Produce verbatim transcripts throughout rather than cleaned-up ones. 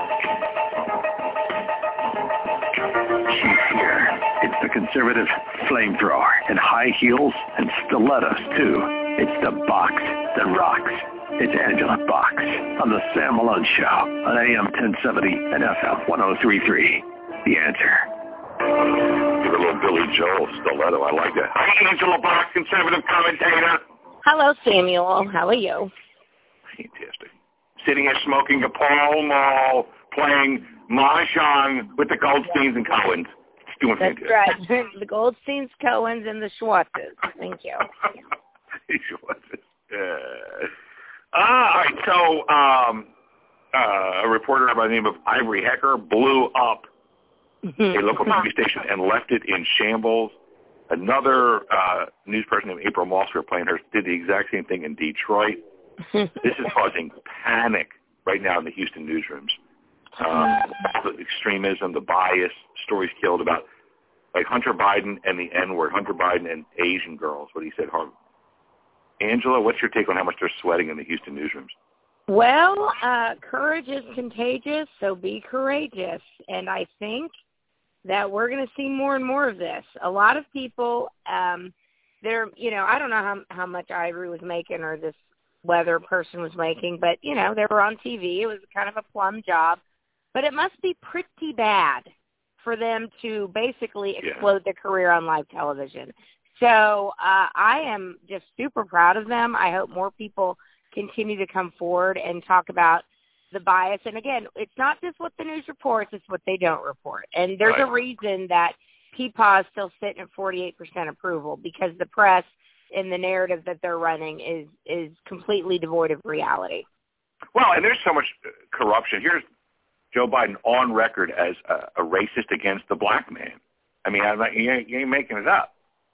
She's here. It's the conservative flamethrower in high heels and stilettos, too. It's the box that rocks. It's Angela Box on the Sam Malone Show on A M ten seventy and F M one oh three point three. The Answer. Give a little Billy Joel stiletto. I like that. Hi, Angela Box, conservative commentator. Hello, Samuel. How are you? Fantastic. Sitting here smoking a Pall Mall, playing Mahjong with the Goldsteins and Cohens. It's doing That's fantastic. right. The Goldsteins, Cohens, and the Schwartzes. Thank you. Schwartzes. Uh, all right, so um, uh, a reporter by the name of Ivory Hecker blew up a local T V station and left it in shambles. Another uh, news person named April Mossberg Planehurst did the exact same thing in Detroit. This is causing panic right now in the Houston newsrooms. Uh, the extremism, the bias, stories killed about like Hunter Biden and the N-word, Hunter Biden and Asian girls, what he said. Angela, what's your take on how much they're sweating in the Houston newsrooms? Well, uh, courage is contagious, so be courageous. And I think that we're going to see more and more of this. A lot of people, um, they're, you know, I don't know how, how much Ivory was making or this weather person was making, but, you know, they were on T V. It was kind of a plum job. But it must be pretty bad for them to basically explode yeah. their career on live television. So uh, I am just super proud of them. I hope more people continue to come forward and talk about the bias. And, again, it's not just what the news reports, it's what they don't report. And there's right. a reason that P P A is still sitting at forty-eight percent approval, because the press and the narrative that they're running is, is completely devoid of reality. Well, and there's so much corruption. Here's Joe Biden on record as a, a racist against the black man. I mean, I'm not, you, ain't, you ain't making it up.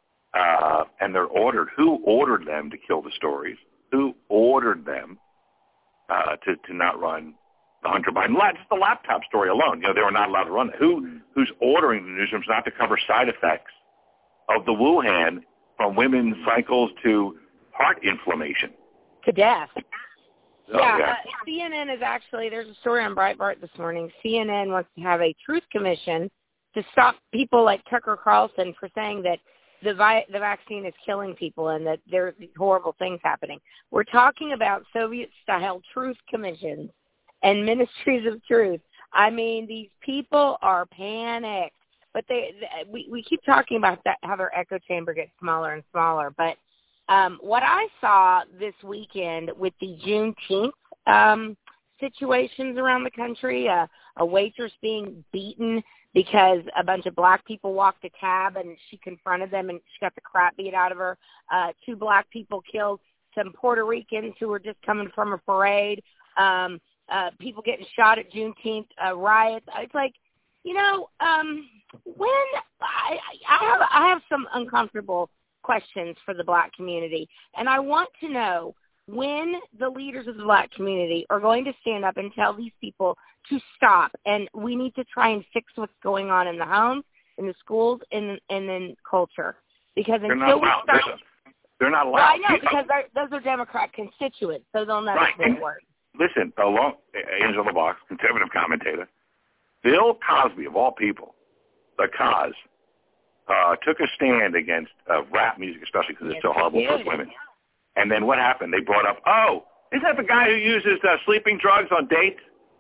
Uh, and they're ordered. Who ordered them to kill the stories? Who ordered them uh, to, to not run the Hunter Biden? Just the laptop story alone. You know, they were not allowed to run it. Who, who's ordering the newsrooms not to cover side effects of the Wuhan, from women's cycles to heart inflammation? To death. Oh, yeah, yeah. Uh, C N N is actually, there's a story on Breitbart this morning. C N N wants to have a truth commission to stop people like Tucker Carlson for saying that the vi- the vaccine is killing people and that there's horrible things happening. We're talking about Soviet-style truth commissions and ministries of truth. I mean, these people are panicked. But they, they we, we keep talking about that, how their echo chamber gets smaller and smaller. But um, what I saw this weekend with the Juneteenth um, situations around the country, uh, a waitress being beaten because a bunch of black people walked a cab and she confronted them and she got the crap beat out of her. Uh, two black people killed, some Puerto Ricans who were just coming from a parade, um, uh, people getting shot at Juneteenth uh, riots. It's like, you know, um, when I, I have I have some uncomfortable questions for the black community, and I want to know when the leaders of the black community are going to stand up and tell these people to stop, and we need to try and fix what's going on in the homes, in the schools, and and in culture. Because they're until not we allowed. start, Listen, they're not allowed. well, I know, because those are Democrat constituents, so they'll never right. say a word. Listen, along Angela Box, conservative commentator, Bill Cosby, of all people, the Cos, uh, took a stand against uh, rap music, especially because yes, it's so horrible for women. And then what happened? They brought up, oh, isn't that the guy who uses uh, sleeping drugs on dates?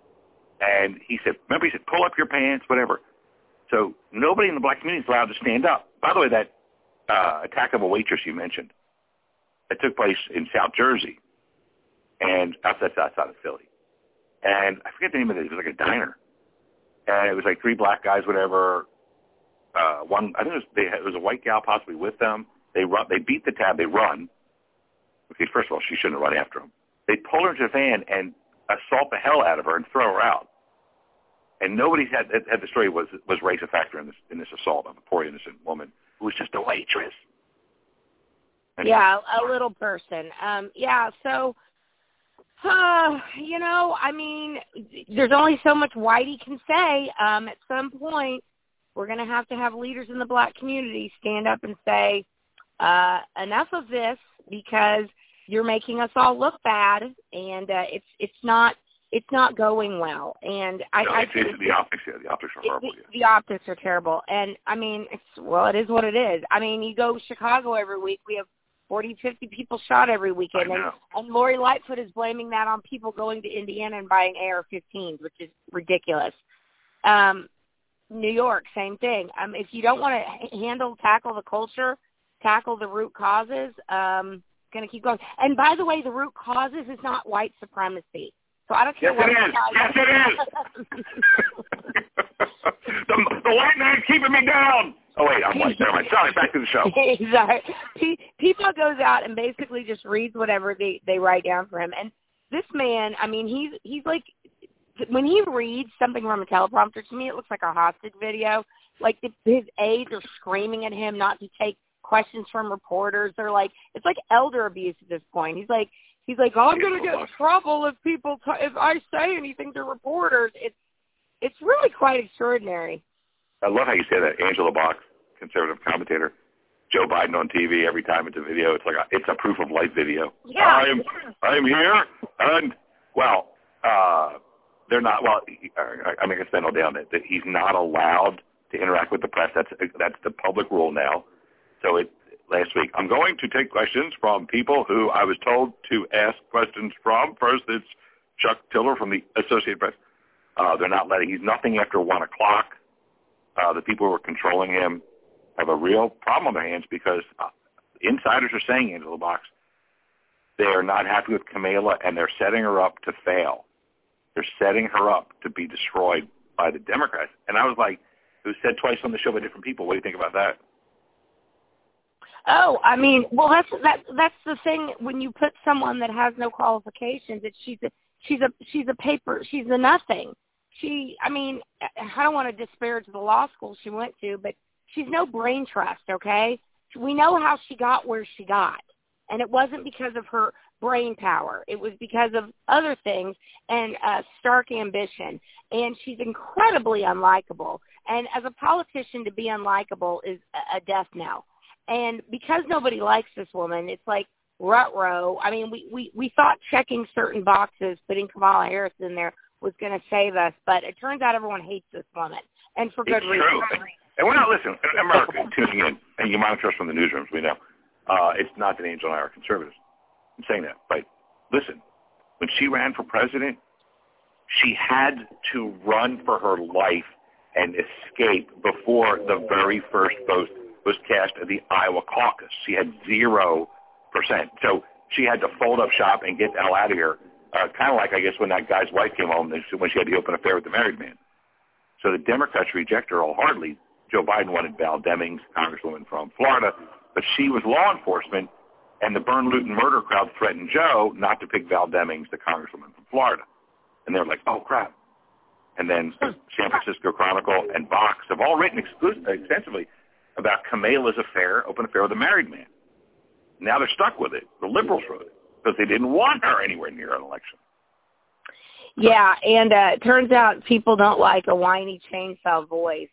And he said, remember, he said, pull up your pants, whatever. So nobody in the black community is allowed to stand up. By the way, that uh, attack of a waitress you mentioned, it took place in South Jersey, and outside, outside of Philly. And I forget the name of it. It was like a diner. And it was like three black guys, whatever. Uh, one, I think it was, they had, it was a white gal possibly with them. They run, they beat the tab, they run. Okay, first of all, she shouldn't have run after them. They pull her into the van and assault the hell out of her and throw her out. And nobody had had the story was was race a factor in this in this assault of a poor innocent woman who was just a waitress. Anyway. Yeah, a little person. Um, yeah, so, uh, you know, I mean, there's only so much Whitey can say. Um, at some point, we're going to have to have leaders in the black community stand up and say, uh, enough of this, because you're making us all look bad, and uh, it's it's not it's not going well. And I, no, I it's, it's the optics. Yeah, the optics are horrible. The, yeah. the optics are terrible. And I mean, it's, well, it is what it is. I mean, you go to Chicago every week, we have forty, fifty people shot every weekend. I And, know. and Lori Lightfoot is blaming that on people going to Indiana and buying A R fifteens, which is ridiculous. Um, New York, same thing. Um, if you don't want to handle, tackle the culture, tackle the root causes, um, going to keep going. And by the way, the root causes is not white supremacy. So I don't care yes, what it is. Yes, it is. the, the white man's keeping me down. Oh, wait, I'm white. Never mind. Sorry, back to the show. Exactly. P- People goes out and basically just reads whatever they, they write down for him. And this man, I mean, he's he's like, when he reads something from a teleprompter, to me it looks like a hostage video. Like the, his aides are screaming at him not to take questions from reporters. They're like, it's like elder abuse at this point. He's like, he's like, oh, I'm going to get in trouble if people, t- if I say anything to reporters. It's, it's really quite extraordinary. I love how you say that. Angela Box, conservative commentator, Joe Biden on T V. Every time it's a video, it's like a, it's a proof of life video. Yeah. I'm I'm here, and well, uh, they're not. Well, I mean, I can spend all day on it. That he's not allowed to interact with the press. That's that's the public rule now. So it last week, I'm going to take questions from people who I was told to ask questions from. First, it's Chuck Tiller from the Associated Press. Uh, they're not letting. He's nothing after one o'clock. Uh, the people who are controlling him have a real problem on their hands because uh, insiders are saying, Angela Box, they are not happy with Kamala and they're setting her up to fail. They're setting her up to be destroyed by the Democrats. And I was like, it was said twice on the show by different people. What do you think about that? Oh, I mean, well, that's that. That's the thing when you put someone that has no qualifications. That she's a she's a she's a paper. She's a nothing. She, I mean, I don't want to disparage the law school she went to, but she's no brain trust. Okay, we know how she got where she got, and it wasn't because of her brain power. It was because of other things and uh, stark ambition. And she's incredibly unlikable. And as a politician, to be unlikable is a, a death knell. And because nobody likes this woman, it's like ruh-roh. I mean, we, we, we thought checking certain boxes, putting Kamala Harris in there, was going to save us. But it turns out everyone hates this woman, and for good it's reason. True. And we're not listening. America, tuning in, and you monitor us from the newsrooms, we know. Uh, it's not that Angel and I are conservatives. I'm saying that. But listen, when she ran for president, she had to run for her life and escape before the very first vote was cast at the Iowa caucus. She had zero percent. So she had to fold up shop and get the hell out of here, uh, kind of like, I guess, when that guy's wife came home when she had the open affair with the married man. So the Democrats reject her wholeheartedly. Joe Biden wanted Val Demings, congresswoman from Florida, but she was law enforcement, and the Bern Luton murder crowd threatened Joe not to pick Val Demings, the congresswoman from Florida. And they were like, oh, crap. And then San Francisco Chronicle and Vox have all written exclus- extensively about Kamala's affair, open affair with a married man. Now they're stuck with it. The liberals wrote it because they didn't want her anywhere near an election. Yeah, and uh, it turns out people don't like a whiny chainsaw voice.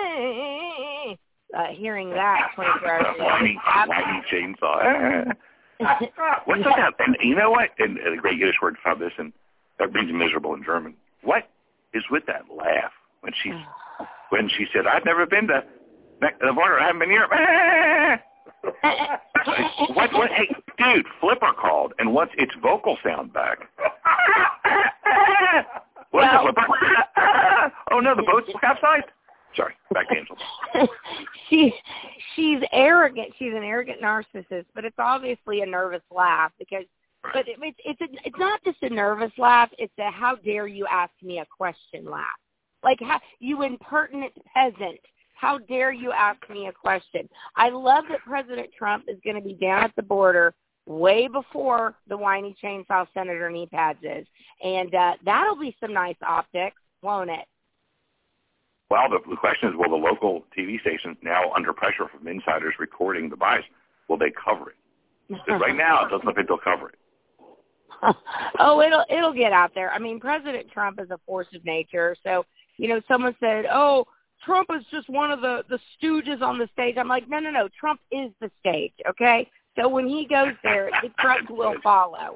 Uh, hearing that twenty-four hours a day. whiny, whiny chainsaw. What's yeah. that? And you know what? And, and the great Yiddish word found this, and that means miserable in German. What is with that laugh when she when she said, "I've never been to the border. I haven't been here." what? What? Hey, dude, Flipper called and wants its vocal sound back. What's well, the Flipper? Oh no, the boat's capsized. Sorry, back to Angel. she she's arrogant. She's an arrogant narcissist, but it's obviously a nervous laugh because. Right. But it, it's it's a, it's not just a nervous laugh. It's a how dare you ask me a question laugh. Like how, you impertinent peasant. How dare you ask me a question? I love that President Trump is going to be down at the border way before the whiny chainsaw Senator knee pads is, and uh, that'll be some nice optics, won't it? Well, the, the question is, will the local T V stations, now under pressure from insiders recording the bias, will they cover it? Because right now, it doesn't look like they'll cover it. oh, it'll it'll get out there. I mean, President Trump is a force of nature. So, you know, someone said, oh, Trump is just one of the, the stooges on the stage. I'm like, no, no, no. Trump is the stage, okay? So when he goes there, the Trump will follow.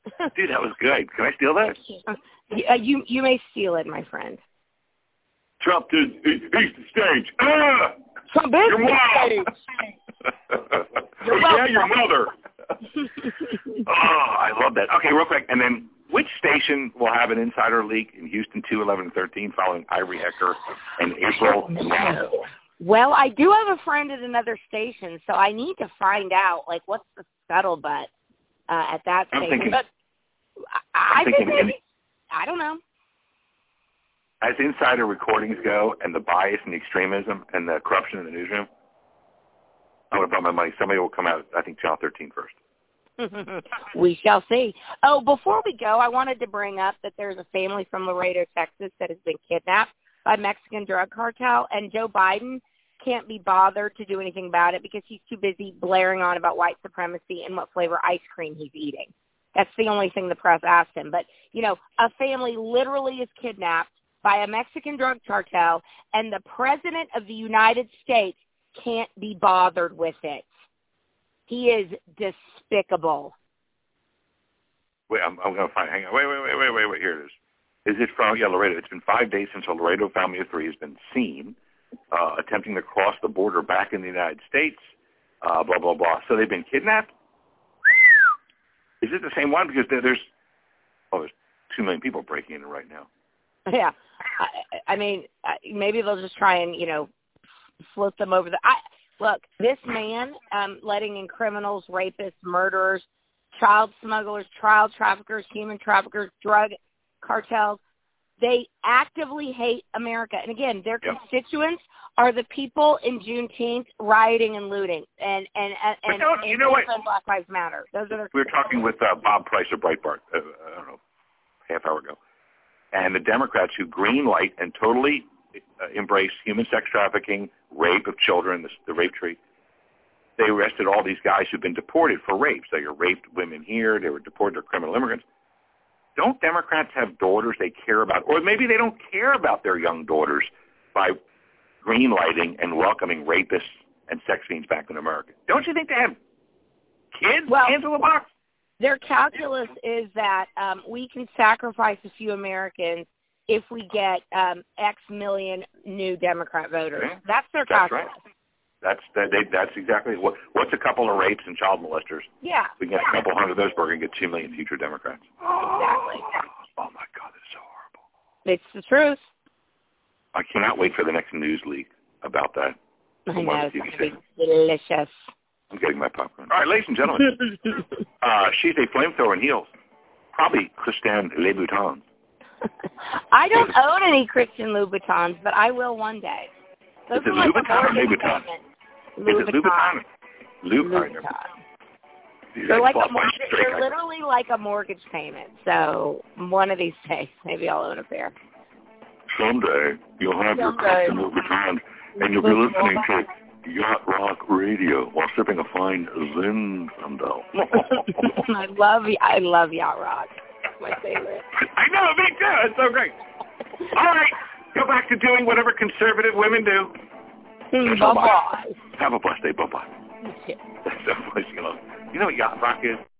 Dude, that was good. Can I steal that? Uh, you you may steal it, my friend. Trump is he's the stage. Ah! Trump is your the mom. stage. oh, yeah, your mother. oh, I love that. Okay, real quick, and then which station will have an insider leak in Houston two, eleven, and thirteen following Ivory Hecker and April? No. Well, I do have a friend at another station, so I need to find out, like, what's the scuttlebutt uh, at that I'm station. thinking, but I, I I'm thinking think maybe, I don't know. As insider recordings go, and the bias and the extremism and the corruption in the newsroom, I'm going to put my money. Somebody will come out, I think, Channel thirteen first. We shall see. Oh, before we go, I wanted to bring up that there's a family from Laredo, Texas that has been kidnapped by Mexican drug cartel, and Joe Biden can't be bothered to do anything about it because he's too busy blaring on about white supremacy and what flavor ice cream he's eating. That's the only thing the press asked him. But, you know, a family literally is kidnapped by a Mexican drug cartel, and the President of the United States can't be bothered with it. He is despicable. Wait, I'm, I'm going to find. Hang on. Wait, wait, wait, wait, wait, wait. Here it is. Is it from, yeah, Laredo. It's been five days since a Laredo family of three has been seen uh, attempting to cross the border back in the United States, uh, blah, blah, blah. So they've been kidnapped? Is it the same one? Because there, there's, oh, there's two million people breaking in right now. Yeah. I, I mean, maybe they'll just try and, you know, float them over the... I, look, this man um, letting in criminals, rapists, murderers, child smugglers, child traffickers, human traffickers, drug cartels, they actively hate America. And again, their yep. constituents are the people in Juneteenth rioting and looting and and and, and, don't, you know what? Black Lives Matter. Those are their we were talking with uh, Bob Price of Breitbart, uh, I don't know, half hour ago, and the Democrats who green light and totally uh, embrace human sex trafficking, rape of children, the, the rape tree. They arrested all these guys who've been deported for rapes. They raped women here. They were deported. They're criminal immigrants. Don't Democrats have daughters they care about? Or maybe they don't care about their young daughters by greenlighting and welcoming rapists and sex fiends back in America. Don't you think they have kids? Well, hands in the box? Their calculus is that um, we can sacrifice a few Americans if we get um, X million new Democrat voters. Yeah, that's their that's calculus. Right. That's that. They, that's exactly what. What's a couple of rapes and child molesters? Yeah. We get a couple hundred of those, we're going to get two million future Democrats. Exactly. Oh my God, it's so horrible. It's the truth. I cannot wait for the next news leak about that. I know, it's going to be delicious. I'm getting my popcorn. All right, ladies and gentlemen, uh, she's a flamethrower in heels. Probably Christian Louboutins. I don't own any Christian Louboutins, but I will one day. Those Is it like Louboutin or Louboutin? Is it Louboutin? Louboutin. They're like a mortgage, they're literally like a mortgage payment. So one of these days, maybe I'll own a pair. Someday you'll have Someday. your Christian Louboutin, and you'll be listening to Yacht Rock Radio while sipping a fine Zinfandel. I love I love Yacht Rock. It's my favorite. I know, me too. It's so great. All right, go back to doing whatever conservative women do. Bye bye. Have a blessed day. Bye bye. You too. That's so funny. You know what Yacht Rock is?